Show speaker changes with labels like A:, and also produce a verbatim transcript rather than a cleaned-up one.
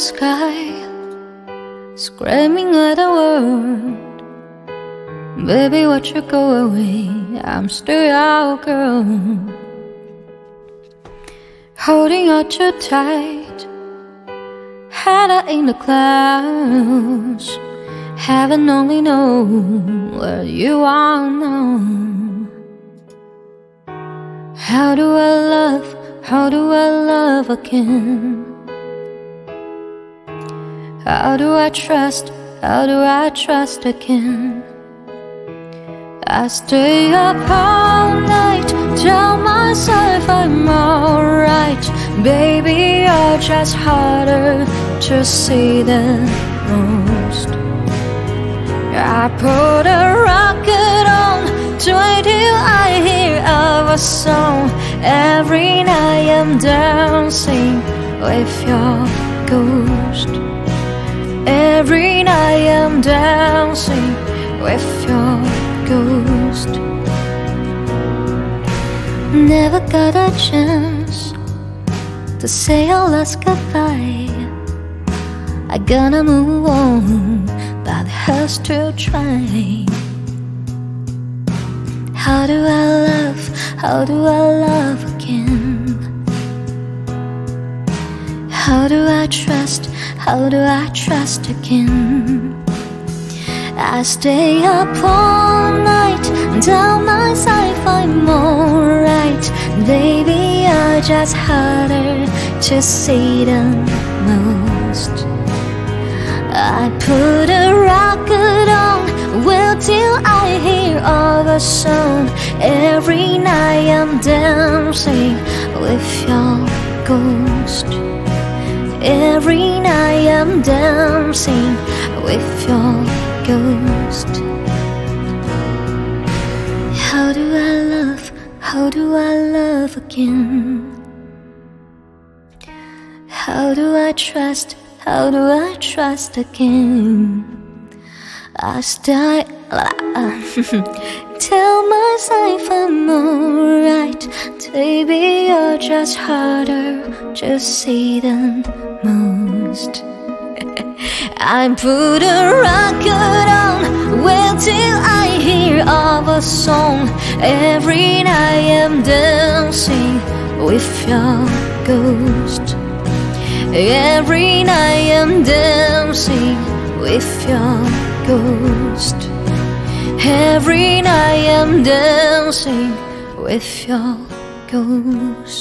A: sky, screaming at the world. Baby, won't you go away? I'm still your girl. Holding you too tight, head out in the clouds. Heaven only knows where you are now. How do I love, how do I love again? How do I trust, how do I trust again? I stay up all night, tell myself I'm alright. Baby, you're just harder to see than most. I put a rocket on to wait till I hear our song. Every night I'm dancing with your ghost. Every night I'm dancing with your ghost. Never got a chance to say our last goodbye. I gotta move on, but it hurts to try. How do I love, how do I love again? How do I trust, how do I trust again? I stay up all night and tell myself I'm alright. Baby, you're just harder to see than most. I put a rocket on, wait till I hear our song. Every night I'm dancing with your ghost. Every night I'm dancing with your ghost. How do I love, how do I love again? How do I trust, how do I trust again? I start tell myself I'm alright. Baby, you're just harder to see than most. I put a rocket on, wait till I hear our song. Every night I'm dancing with your ghost. Every night I'm dancing with your ghost. Every night I'm dancing with your ghost.